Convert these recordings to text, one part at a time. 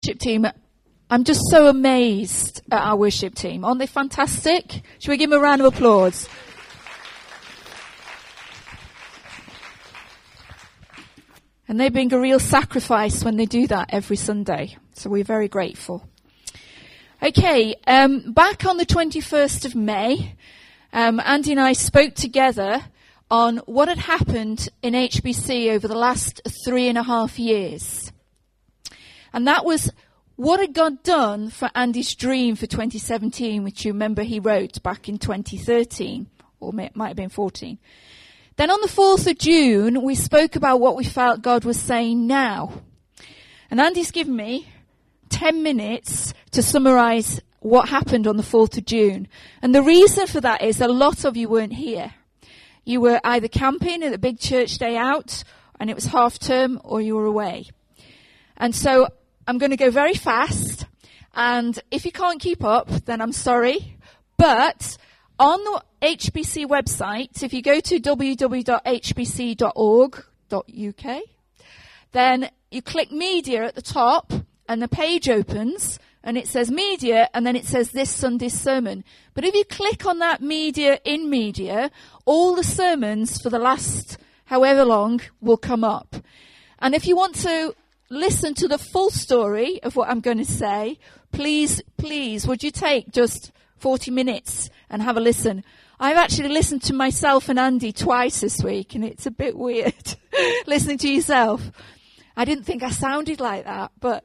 Worship team, I'm just so amazed at our worship team. Aren't they fantastic? Shall we give them a round of applause? And they bring a real sacrifice when they do that every Sunday. So we're very grateful. Okay, back on the 21st of May, Andy and I spoke together on what had happened in HBC over the last 3.5 years. And that was what had God done for Andy's dream for 2017, which you remember he wrote back in 2013, or it might have been 14. Then on the 4th of June, we spoke about what we felt God was saying now. And Andy's given me 10 minutes to summarize what happened on the 4th of June. And the reason for that is a lot of you weren't here. You were either camping at the big church day out, and it was half term, or you were away. And so I'm going to go very fast, and if you can't keep up, then I'm sorry. But on the HBC website, if you go to www.hbc.org.uk, then you click media at the top, and the page opens, and it says media, and then it says this Sunday's sermon. But if you click on that media in media, all the sermons for the last however long will come up. And if you want to listen to the full story of what I'm going to say, please, would you take just 40 minutes and have a listen? I've actually listened to myself and Andy twice this week, and it's a bit weird listening to yourself. I didn't think I sounded like that, but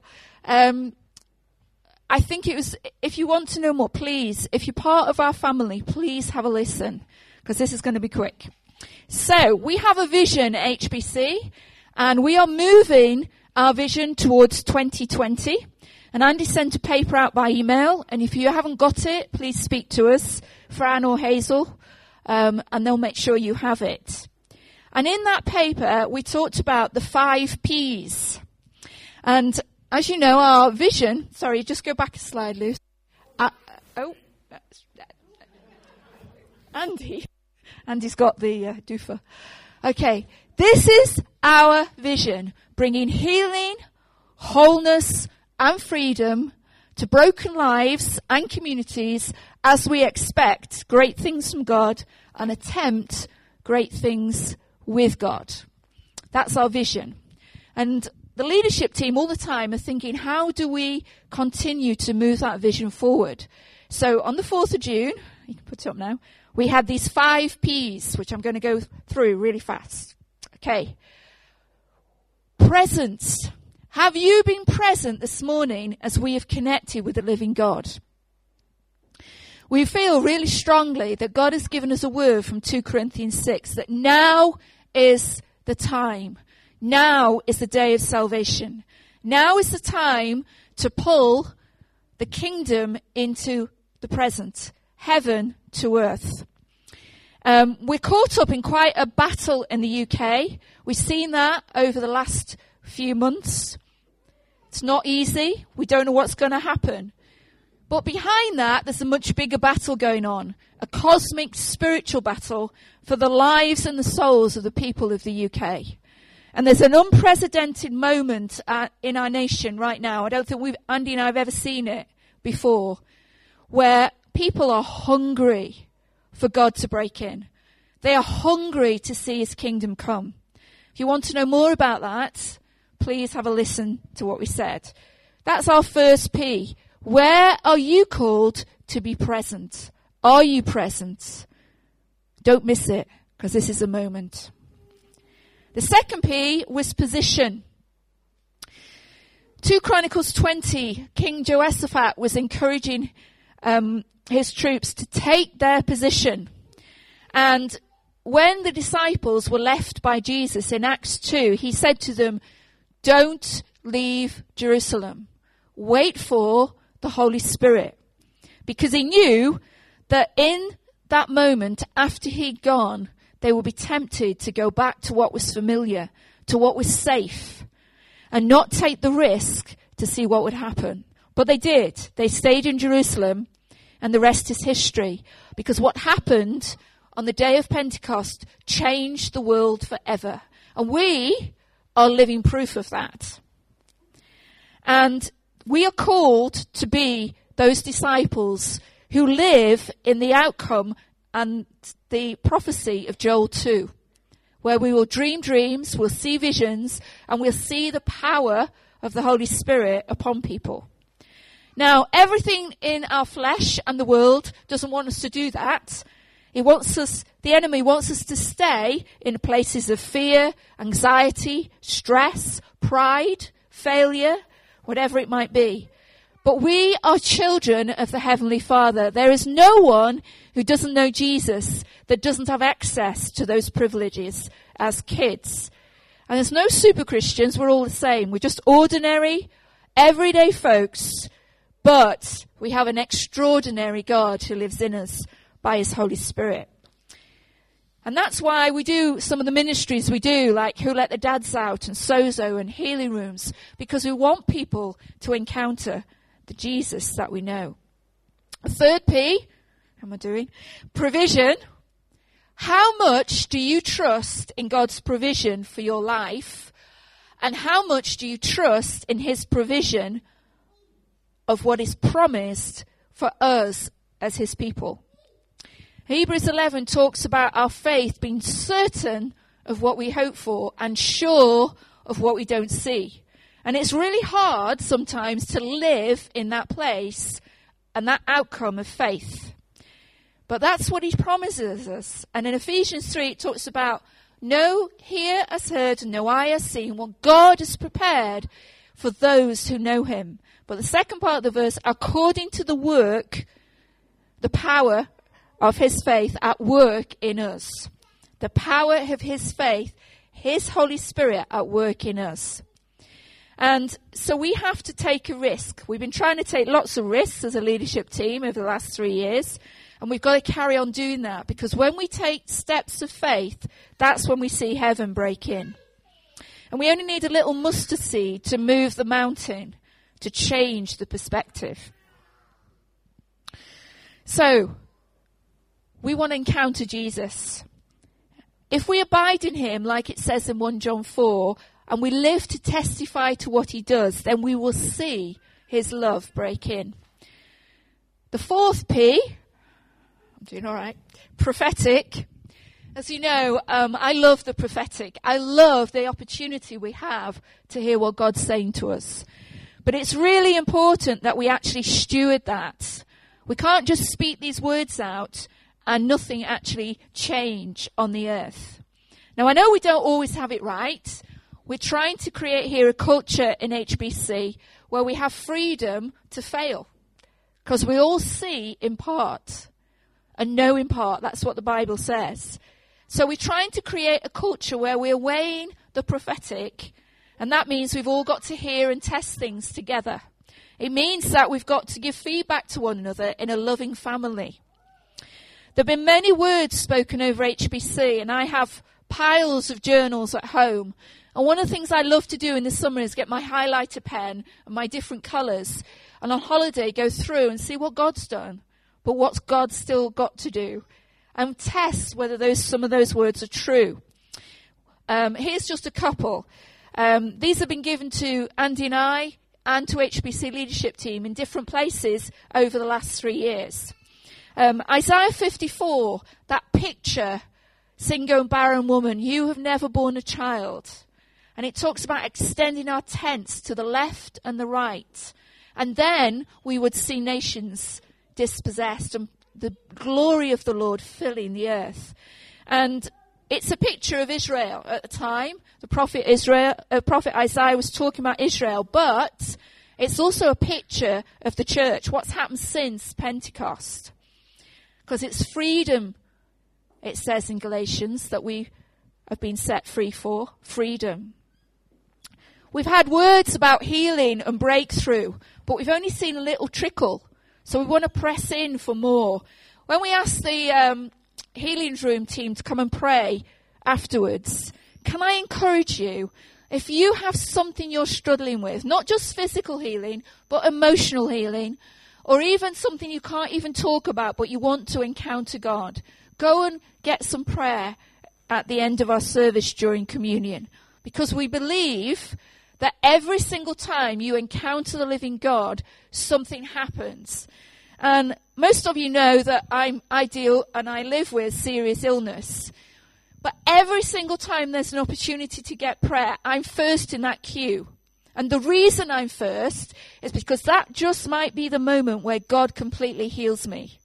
I think it was, if you want to know more, please, if you're part of our family, please have a listen, because this is going to be quick. So, we have a vision at HBC, and we are moving our vision towards 2020. And Andy sent a paper out by email, and if you haven't got it, please speak to us, Fran or Hazel, and they'll make sure you have it. And in that paper, we talked about the 5 Ps. And as you know, our vision, sorry, just go back a slide, Luce. Andy's got the doofer. Okay, this is our vision, bringing healing, wholeness, and freedom to broken lives and communities as we expect great things from God and attempt great things with God. That's our vision. And the leadership team all the time are thinking, how do we continue to move that vision forward? So on the 4th of June, you can put it up now, we had these 5 Ps, which I'm going to go through really fast. Okay. Presence. Have you been present this morning as we have connected with the living God? We feel really strongly that God has given us a word from 2 Corinthians 6, that now is the time. Now is the day of salvation. Now is the time to pull the kingdom into the present, heaven to earth. We're caught up in quite a battle in the UK. We've seen that over the last few months. It's not easy. We don't know what's going to happen. But behind that, there's a much bigger battle going on, a cosmic spiritual battle for the lives and the souls of the people of the UK. And there's an unprecedented moment in our nation right now. I don't think Andy and I have ever seen it before, where people are hungry for God to break in. They are hungry to see his kingdom come. If you want to know more about that, please have a listen to what we said. That's our first P. Where are you called to be present? Are you present? Don't miss it, because this is a moment. The second P was position. 2 Chronicles 20, King Jehoshaphat was encouraging his troops to take their position. And when the disciples were left by Jesus in Acts 2, he said to them, don't leave Jerusalem. Wait for the Holy Spirit. Because he knew that in that moment, after he'd gone, they would be tempted to go back to what was familiar, to what was safe, and not take the risk to see what would happen. But they did. They stayed in Jerusalem, and the rest is history. Because what happened on the day of Pentecost changed the world forever. And we are living proof of that. And we are called to be those disciples who live in the outcome and the prophecy of Joel 2, where we will dream dreams, we'll see visions, and we'll see the power of the Holy Spirit upon people. Now, everything in our flesh and the world doesn't want us to do that. The enemy wants us to stay in places of fear, anxiety, stress, pride, failure, whatever it might be. But we are children of the Heavenly Father. There is no one who doesn't know Jesus that doesn't have access to those privileges as kids. And there's no super Christians. We're all the same. We're just ordinary, everyday folks. But we have an extraordinary God who lives in us by his Holy Spirit. And that's why we do some of the ministries we do, like Who Let the Dads Out and Sozo and Healing Rooms, because we want people to encounter the Jesus that we know. Third P, how am I doing? Provision. How much do you trust in God's provision for your life? And how much do you trust in his provision of what is promised for us as his people? Hebrews 11 talks about our faith being certain of what we hope for and sure of what we don't see. And it's really hard sometimes to live in that place and that outcome of faith. But that's what he promises us. And in Ephesians 3 it talks about no ear has heard and no eye has seen what God has prepared for those who know him. But the second part of the verse, according to the work, the power of his faith at work in us. The power of his faith, his Holy Spirit at work in us. And so we have to take a risk. We've been trying to take lots of risks as a leadership team over the last 3 years. And we've got to carry on doing that, because when we take steps of faith, that's when we see heaven break in. And we only need a little mustard seed to move the mountain, to change the perspective. So, we want to encounter Jesus. If we abide in him, like it says in 1 John 4, and we live to testify to what he does, then we will see his love break in. The fourth P, I'm doing all right, prophetic. As you know, I love the prophetic. I love the opportunity we have to hear what God's saying to us. But it's really important that we actually steward that. We can't just speak these words out and nothing actually change on the earth. Now, I know we don't always have it right. We're trying to create here a culture in HBC where we have freedom to fail, because we all see in part and know in part. That's what the Bible says. So we're trying to create a culture where we're weighing the prophetic, and that means we've all got to hear and test things together. It means that we've got to give feedback to one another in a loving family. There have been many words spoken over HBC, and I have piles of journals at home. And one of the things I love to do in the summer is get my highlighter pen and my different colours, and on holiday go through and see what God's done, but what's God still got to do, and test whether some of those words are true. Here's just a couple. These have been given to Andy and I and to HBC leadership team in different places over the last 3 years. Isaiah 54, that picture, single and barren woman, you have never borne a child. And it talks about extending our tents to the left and the right. And then we would see nations dispossessed and the glory of the Lord filling the earth. And it's a picture of Israel at the time. The prophet Isaiah was talking about Israel, but it's also a picture of the church, what's happened since Pentecost. Because it's freedom, it says in Galatians, that we have been set free for. Freedom. We've had words about healing and breakthrough, but we've only seen a little trickle. So we want to press in for more. When we asked the Healing Room team to come and pray afterwards, can I encourage you, if you have something you're struggling with, not just physical healing, but emotional healing, or even something you can't even talk about, but you want to encounter God, go and get some prayer at the end of our service during communion. Because we believe that every single time you encounter the living God, something happens. And most of you know that I deal and I live with serious illness. But every single time there's an opportunity to get prayer, I'm first in that queue. And the reason I'm first is because that just might be the moment where God completely heals me.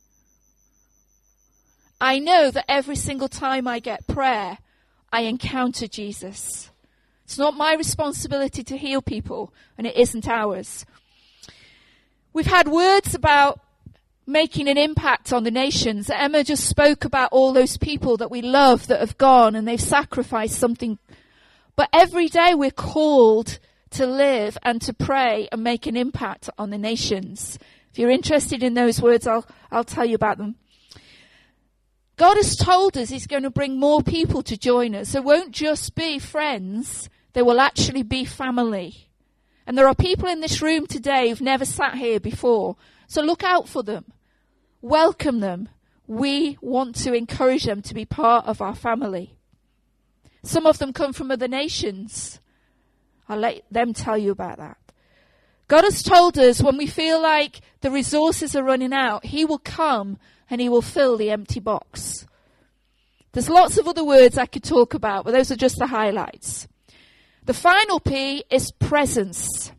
I know that every single time I get prayer, I encounter Jesus. It's not my responsibility to heal people, and it isn't ours. We've had words about making an impact on the nations. Emma just spoke about all those people that we love that have gone and they've sacrificed something. But every day we're called to live and to pray and make an impact on the nations. If you're interested in those words, I'll tell you about them. God has told us he's going to bring more people to join us. It won't just be friends. They will actually be family. And there are people in this room today who've never sat here before. So look out for them. Welcome them. We want to encourage them to be part of our family. Some of them come from other nations. I'll let them tell you about that. God has told us when we feel like the resources are running out, he will come and he will fill the empty box. There's lots of other words I could talk about, but those are just the highlights. The final P is presence.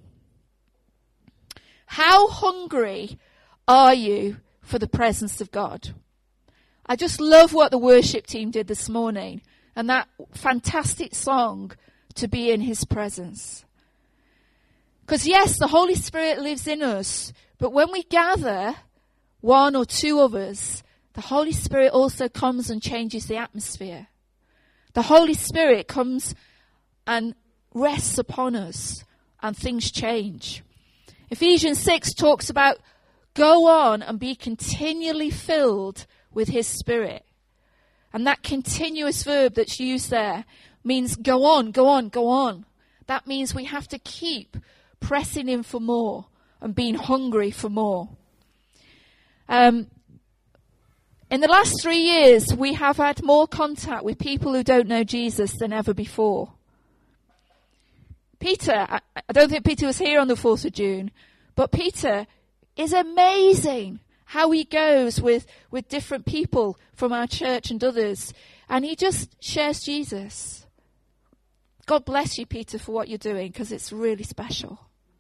How hungry are you for the presence of God? I just love what the worship team did this morning and that fantastic song, To Be in His Presence. Because yes, the Holy Spirit lives in us, but when we gather, one or two of us, the Holy Spirit also comes and changes the atmosphere. The Holy Spirit comes and rests upon us and things change. Ephesians 6 talks about go on and be continually filled with his Spirit. And that continuous verb that's used there means go on, go on, go on. That means we have to keep pressing in for more and being hungry for more. In the last 3 years, we have had more contact with people who don't know Jesus than ever before. Peter, I don't think Peter was here on the 4th of June, but Peter is amazing how he goes with different people from our church and others, and he just shares Jesus. God bless you, Peter, for what you're doing, because it's really special.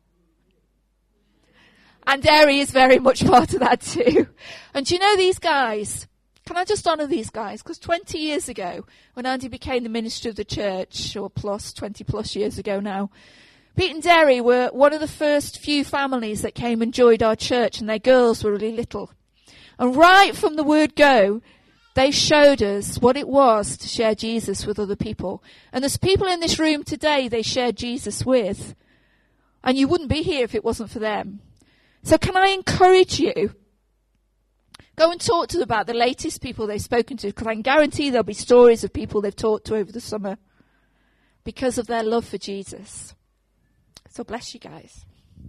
And Derry is very much part of that too. And do you know these guys? Can I just honour these guys? Because 20 years ago, when Andy became the minister of the church, or 20 plus years ago now, Pete and Derry were one of the first few families that came and joined our church, and their girls were really little. And right from the word go, they showed us what it was to share Jesus with other people. And there's people in this room today they shared Jesus with. And you wouldn't be here if it wasn't for them. So can I encourage you? Go and talk to them about the latest people they've spoken to, because I can guarantee there'll be stories of people they've talked to over the summer because of their love for Jesus. So bless you guys.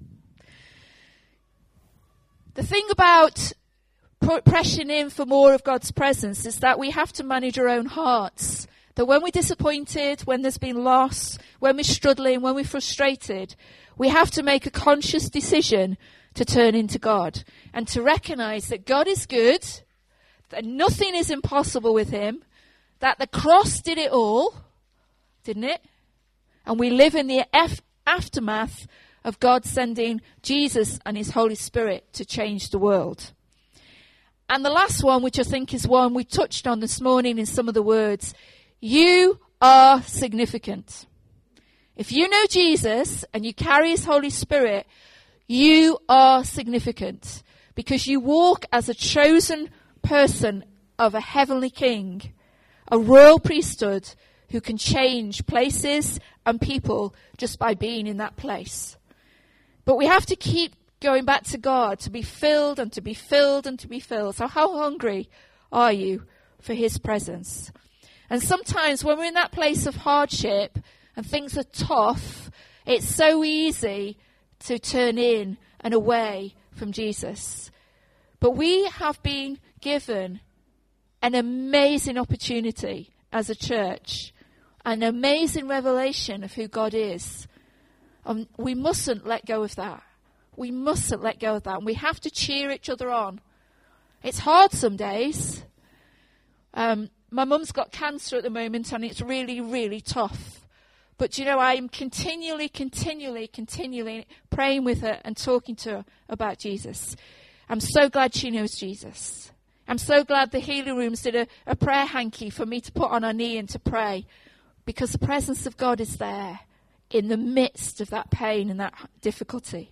The thing about pressing in for more of God's presence is that we have to manage our own hearts. That when we're disappointed, when there's been loss, when we're struggling, when we're frustrated, we have to make a conscious decision to turn into God and to recognize that God is good, that nothing is impossible with him, that the cross did it all, didn't it? And we live in the aftermath of God sending Jesus and his Holy Spirit to change the world. And the last one, which I think is one we touched on this morning in some of the words, you are significant. If you know Jesus and you carry his Holy Spirit, you are significant because you walk as a chosen person of a heavenly king, a royal priesthood who can change places and people just by being in that place. But we have to keep going back to God to be filled and to be filled and to be filled. So how hungry are you for his presence? And sometimes when we're in that place of hardship and things are tough, it's so easy to turn in and away from Jesus. But we have been given an amazing opportunity as a church, an amazing revelation of who God is. We mustn't let go of that. We mustn't let go of that. And we have to cheer each other on. It's hard some days. My mum's got cancer at the moment, and it's really, really tough. But, I am continually praying with her and talking to her about Jesus. I'm so glad she knows Jesus. I'm so glad the healing rooms did a prayer hanky for me to put on her knee and to pray, because the presence of God is there in the midst of that pain and that difficulty.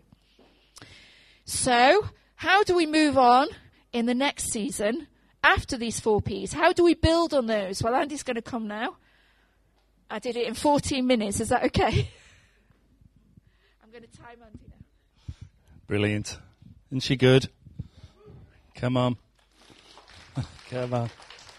So, how do we move on in the next season after these 4 Ps? How do we build on those? Well, Andy's going to come now. I did it in 14 minutes. Is that okay? I'm going to time Andy now. Brilliant. Isn't she good? Come on. Come on.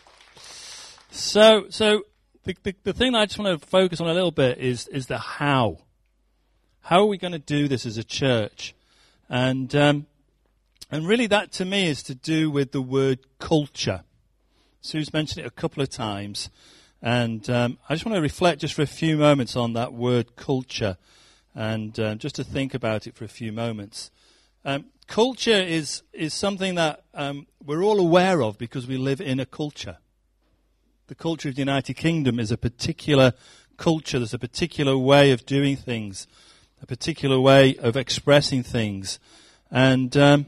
So the thing I just want to focus on a little bit is the how. How are we going to do this as a church? And really that to me is to do with the word culture. Sue's mentioned it a couple of times. And I just want to reflect just for a few moments on that word culture, and just to think about it for a few moments. Culture is something that we're all aware of because we live in a culture. The culture of the United Kingdom is a particular culture. There's a particular way of doing things, a particular way of expressing things. And I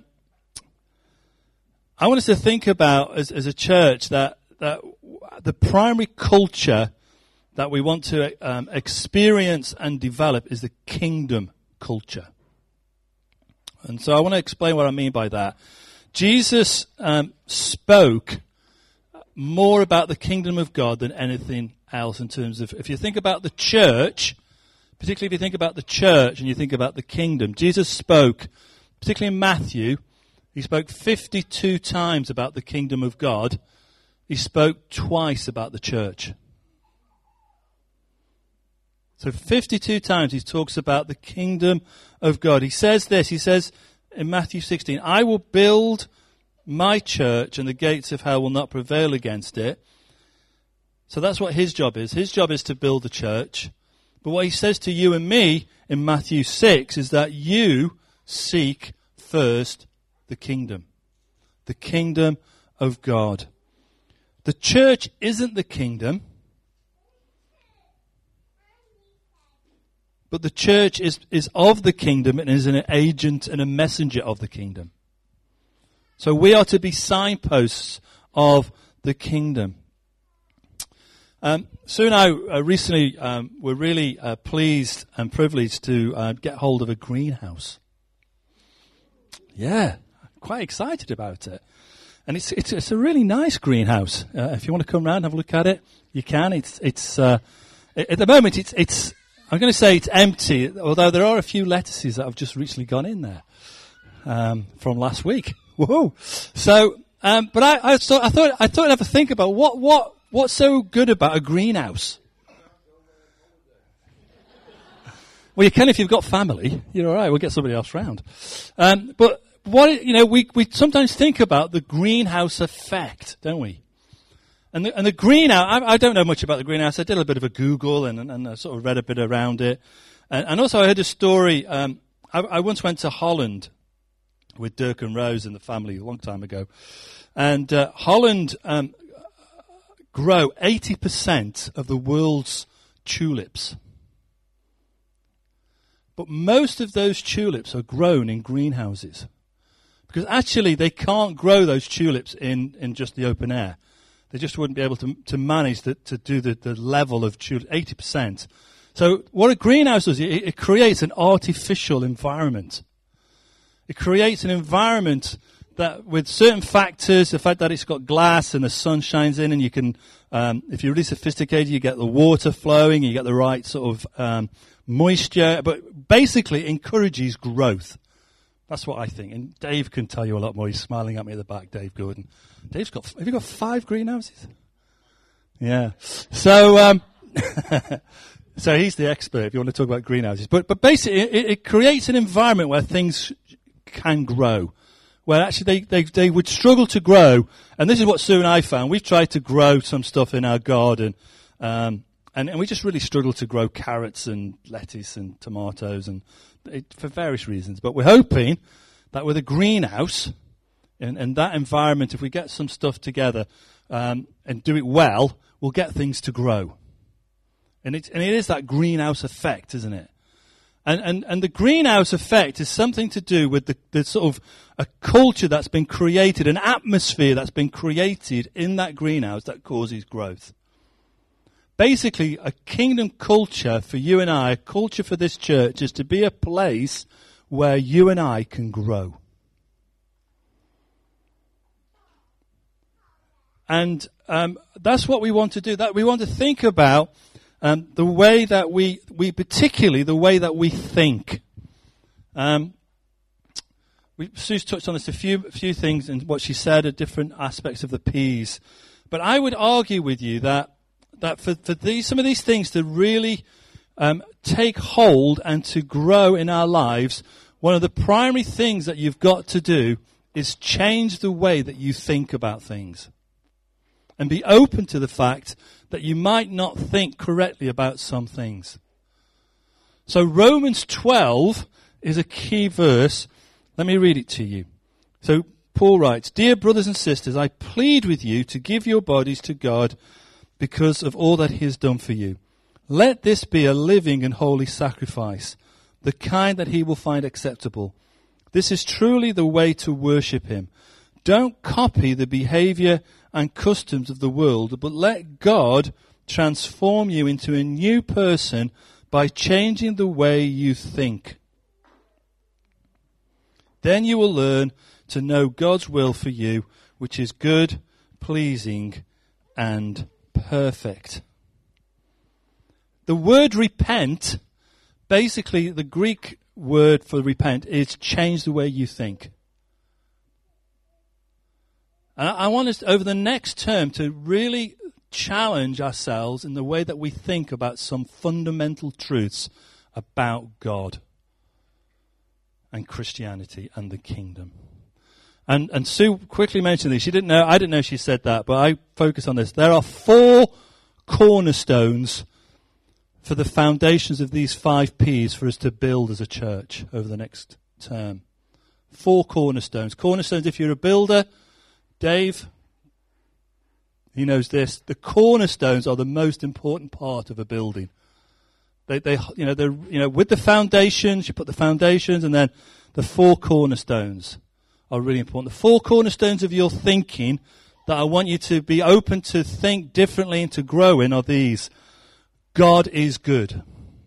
want us to think about, as a church, that the primary culture that we want to experience and develop is the kingdom culture. And so I want to explain what I mean by that. Jesus spoke more about the kingdom of God than anything else in terms of, if you think about the church, particularly if you think about the church and you think about the kingdom, Jesus spoke, particularly in Matthew, he spoke 52 times about the kingdom of God. He spoke twice about the church. So 52 times he talks about the kingdom of God. He says this, he says in Matthew 16, I will build my church and the gates of hell will not prevail against it. So that's what his job is. His job is to build the church. But what he says to you and me in Matthew 6 is that you seek first the kingdom of God. The church isn't the kingdom, but the church is of the kingdom and is an agent and a messenger of the kingdom. So we are to be signposts of the kingdom. Sue and I recently were really pleased and privileged to get hold of a greenhouse. Yeah, quite excited about it. And it's a really nice greenhouse. If you want to come round and have a look at it, you can. It's at the moment it's I'm going to say it's empty, although there are a few lettuces that have just recently gone in there from last week. Whoa! So, but I thought I'd have a think about what's so good about a greenhouse. Well, you can if you've got family. You're all right. We'll get somebody else round. But we sometimes think about the greenhouse effect, don't we? And the greenhouse, I don't know much about the greenhouse. I did a bit of a Google and I sort of read a bit around it. And also I heard a story. I once went to Holland with Dirk and Rose and the family a long time ago. And Holland grow 80% of the world's tulips. But most of those tulips are grown in greenhouses. Because actually they can't grow those tulips in just the open air. They just wouldn't be able to manage to do the level of tulip, 80%. So what a greenhouse does, it creates an artificial environment. It creates an environment that with certain factors, the fact that it's got glass and the sun shines in and you can, if you're really sophisticated, you get the water flowing, you get the right sort of moisture, but basically encourages growth. That's what I think. And Dave can tell you a lot more. He's smiling at me at the back, Dave Gordon. Dave's got, have you got 5 greenhouses? Yeah. So, so he's the expert if you want to talk about greenhouses. But basically it creates an environment where things can grow. Where actually they would struggle to grow. And this is what Sue and I found. We've tried to grow some stuff in our garden. And And we just really struggle to grow carrots and lettuce and tomatoes for various reasons. But we're hoping that with a greenhouse and that environment, if we get some stuff together and do it well, we'll get things to grow. And it is that greenhouse effect, isn't it? And the greenhouse effect is something to do with the sort of a culture that's been created, an atmosphere that's been created in that greenhouse that causes growth. Basically, a kingdom culture for you and I, a culture for this church, is to be a place where you and I can grow. And that's what we want to do. That we want to think about the way that we particularly the way that we think. Sue's touched on this a few things and what she said at different aspects of the P's. But I would argue with you that for some of these things to really take hold and to grow in our lives, one of the primary things that you've got to do is change the way that you think about things. And be open to the fact that you might not think correctly about some things. So Romans 12 is a key verse. Let me read it to you. So Paul writes, "Dear brothers and sisters, I plead with you to give your bodies to God because of all that he has done for you. Let this be a living and holy sacrifice, the kind that he will find acceptable. This is truly the way to worship him. Don't copy the behavior and customs of the world, but let God transform you into a new person by changing the way you think. Then you will learn to know God's will for you, which is good, pleasing, and perfect." The word repent, basically the Greek word for repent is change the way you think. And I want us over the next term to really challenge ourselves in the way that we think about some fundamental truths about God and Christianity and the kingdom. And Sue quickly mentioned this. I didn't know she said that, but I focus on this. There are 4 cornerstones for the foundations of these 5 P's for us to build as a church over the next term. 4 cornerstones. Cornerstones, if you're a builder, Dave, he knows this. The cornerstones are the most important part of a building. They're with the foundations, you put the foundations, and then the 4 cornerstones are really important. The 4 cornerstones of your thinking that I want you to be open to think differently and to grow in are these. God is good.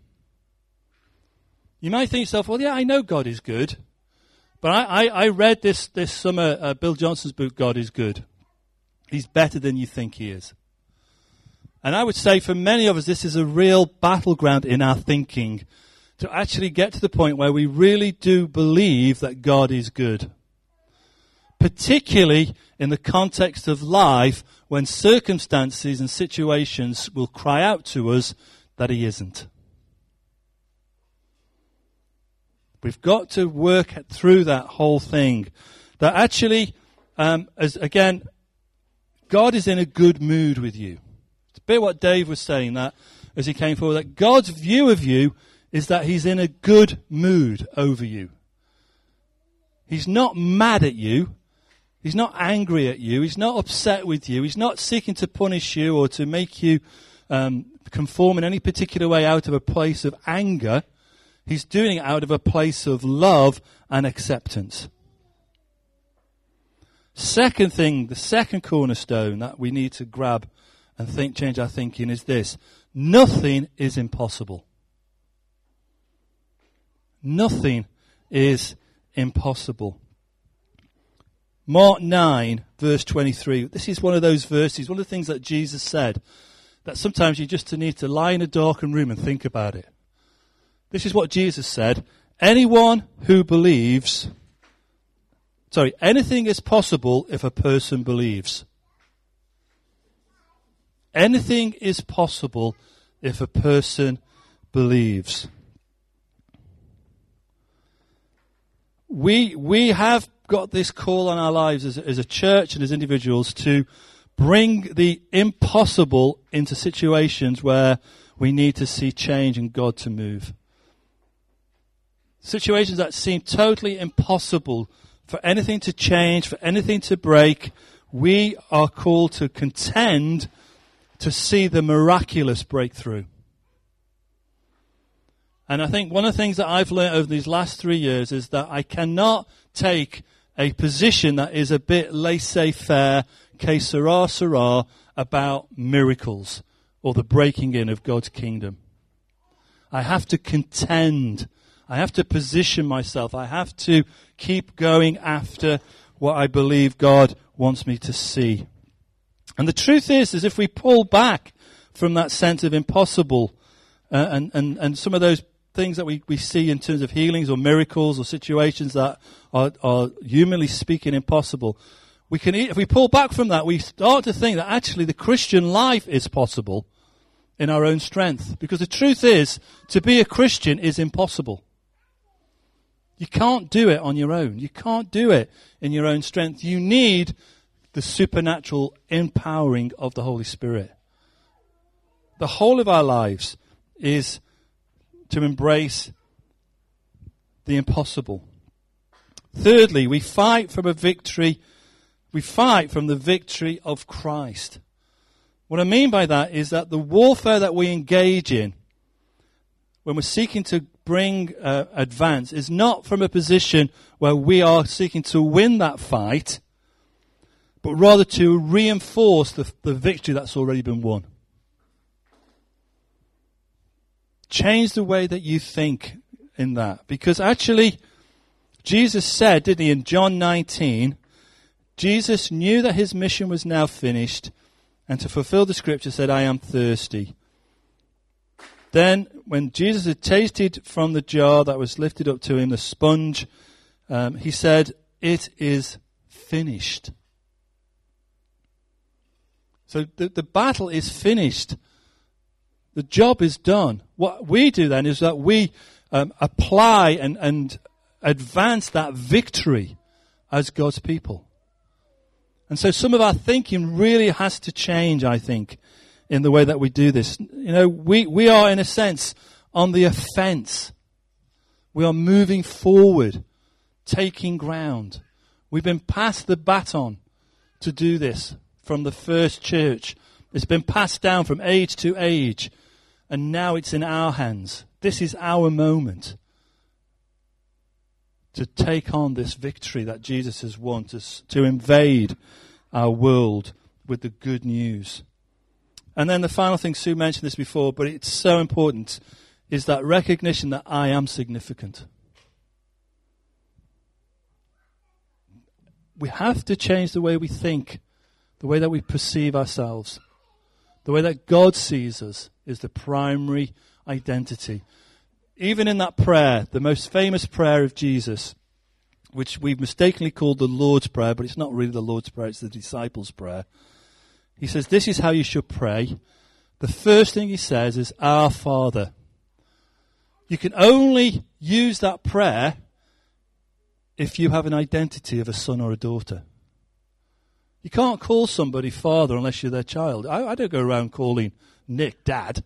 You might think to yourself, well, yeah, I know God is good. But I read this summer Bill Johnson's book, God is Good. He's better than you think he is. And I would say for many of us, this is a real battleground in our thinking to actually get to the point where we really do believe that God is good. Particularly in the context of life when circumstances and situations will cry out to us that he isn't. We've got to work through that whole thing. That actually, God is in a good mood with you. It's a bit what Dave was saying that as he came forward, that God's view of you is that he's in a good mood over you. He's not mad at you. He's not angry at you. He's not upset with you. He's not seeking to punish you or to make you conform in any particular way out of a place of anger. He's doing it out of a place of love and acceptance. Second thing, the second cornerstone that we need to grab and change our thinking is this. Nothing is impossible. Nothing is impossible. Mark 9, verse 23. This is one of those verses, one of the things that Jesus said, that sometimes you just need to lie in a darkened room and think about it. This is what Jesus said. Anything is possible if a person believes. Anything is possible if a person believes. We have got this call on our lives as a church and as individuals to bring the impossible into situations where we need to see change and God to move. Situations that seem totally impossible for anything to change, for anything to break, we are called to contend to see the miraculous breakthrough. And I think one of the things that I've learned over these last 3 years is that I cannot take a position that is a bit laissez-faire, que sera, sera, about miracles or the breaking in of God's kingdom. I have to contend. I have to position myself. I have to keep going after what I believe God wants me to see. And the truth is if we pull back from that sense of impossible and some of those things that we see in terms of healings or miracles or situations that are humanly speaking impossible, if we pull back from that, we start to think that actually the Christian life is possible in our own strength. Because the truth is, to be a Christian is impossible. You can't do it on your own. You can't do it in your own strength. You need the supernatural empowering of the Holy Spirit. The whole of our lives is to embrace the impossible. Thirdly, we fight from a victory. We fight from the victory of Christ. What I mean by that is that the warfare that we engage in when we're seeking to bring advance is not from a position where we are seeking to win that fight, but rather to reinforce the victory that's already been won. Change the way that you think in that. Because actually, Jesus said, didn't he, in John 19, Jesus knew that his mission was now finished, and to fulfill the scripture said, I am thirsty. Then, when Jesus had tasted from the jar that was lifted up to him, the sponge, he said, it is finished. So the battle is finished. The job is done. What we do then is that we apply and advance that victory as God's people. And so some of our thinking really has to change, I think, in the way that we do this. You know, we are, in a sense, on the offense. We are moving forward, taking ground. We've been passed the baton to do this from the first church. It's been passed down from age to age, and now it's in our hands. This is our moment to take on this victory that Jesus has won, to invade our world with the good news. And then the final thing, Sue mentioned this before, but it's so important, is that recognition that I am significant. We have to change the way we think, the way that we perceive ourselves. The way that God sees us is the primary identity. Even in that prayer, the most famous prayer of Jesus, which we've mistakenly called the Lord's Prayer, but it's not really the Lord's Prayer, it's the disciples' prayer. He says, this is how you should pray. The first thing he says is, Our Father. You can only use that prayer if you have an identity of a son or a daughter. You can't call somebody father unless you're their child. I don't go around calling Nick dad.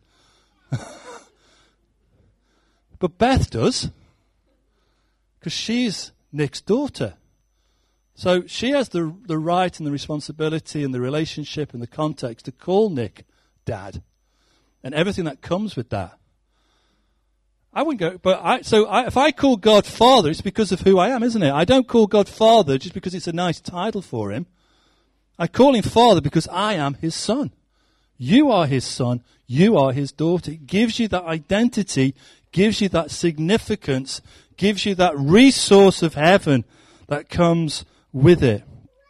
But Beth does, because she's Nick's daughter. So she has the right and the responsibility and the relationship and the context to call Nick dad and everything that comes with that. I wouldn't go, but if I call God Father, it's because of who I am, isn't it? I don't call God Father just because it's a nice title for him. I call him Father because I am his son. You are his son. You are his daughter. It gives you that identity, gives you that significance, gives you that resource of heaven that comes with it.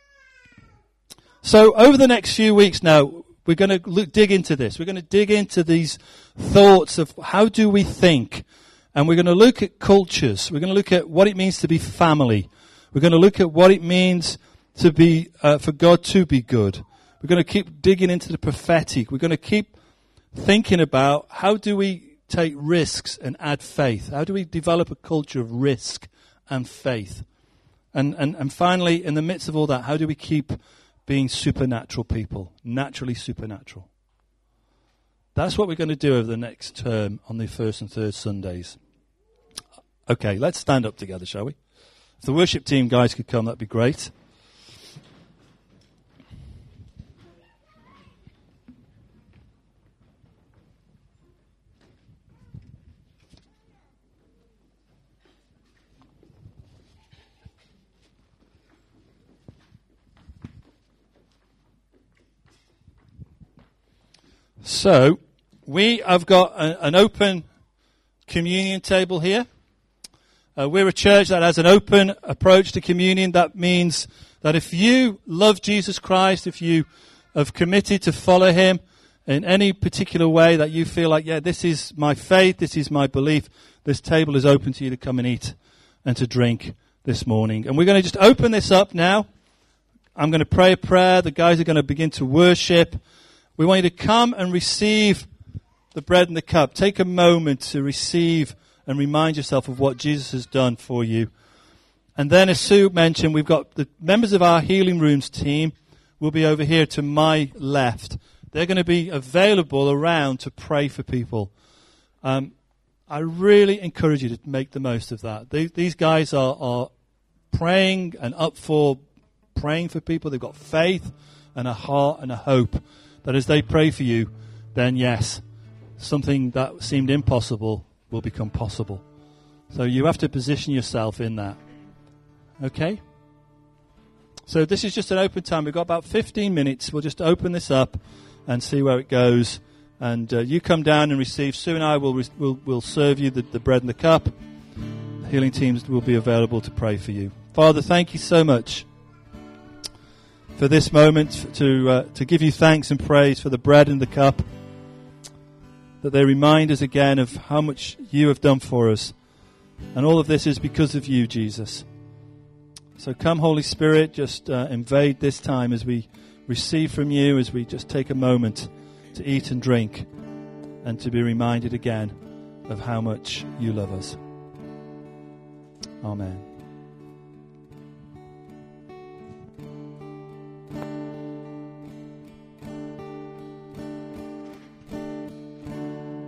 So over the next few weeks now, we're going to dig into this. We're going to dig into these thoughts of how do we think. And we're going to look at cultures. We're going to look at what it means to be family. We're going to look at what it means to be for God to be good. We're going to keep digging into the prophetic. We're going to keep thinking about how do we take risks and add faith. How do we develop a culture of risk and faith? And finally, in the midst of all that, how do we keep being supernatural people, naturally supernatural. That's what we're going to do over the next term on the first and third Sundays. Okay, let's stand up together, shall we? If the worship team guys could come, that'd be great. So, we have got an open communion table here. We're a church that has an open approach to communion. That means that if you love Jesus Christ, if you have committed to follow him in any particular way that you feel like, yeah, this is my faith, this is my belief, this table is open to you to come and eat and to drink this morning. And we're going to just open this up now. I'm going to pray a prayer. The guys are going to begin to worship. We want you to come and receive the bread and the cup. Take a moment to receive and remind yourself of what Jesus has done for you. And then, as Sue mentioned, we've got the members of our Healing Rooms team will be over here to my left. They're going to be available around to pray for people. I really encourage you to make the most of that. These guys are praying and up for praying for people. They've got faith and a heart and a hope that as they pray for you, then yes, something that seemed impossible will become possible. So you have to position yourself in that. Okay? So this is just an open time. We've got about 15 minutes. We'll just open this up and see where it goes. And you come down and receive. Sue and I will serve you the bread and the cup. The healing teams will be available to pray for you. Father, thank you so much for this moment, to give you thanks and praise for the bread and the cup, that they remind us again of how much you have done for us. And all of this is because of you, Jesus. So come, Holy Spirit, just invade this time as we receive from you, as we just take a moment to eat and drink and to be reminded again of how much you love us. Amen.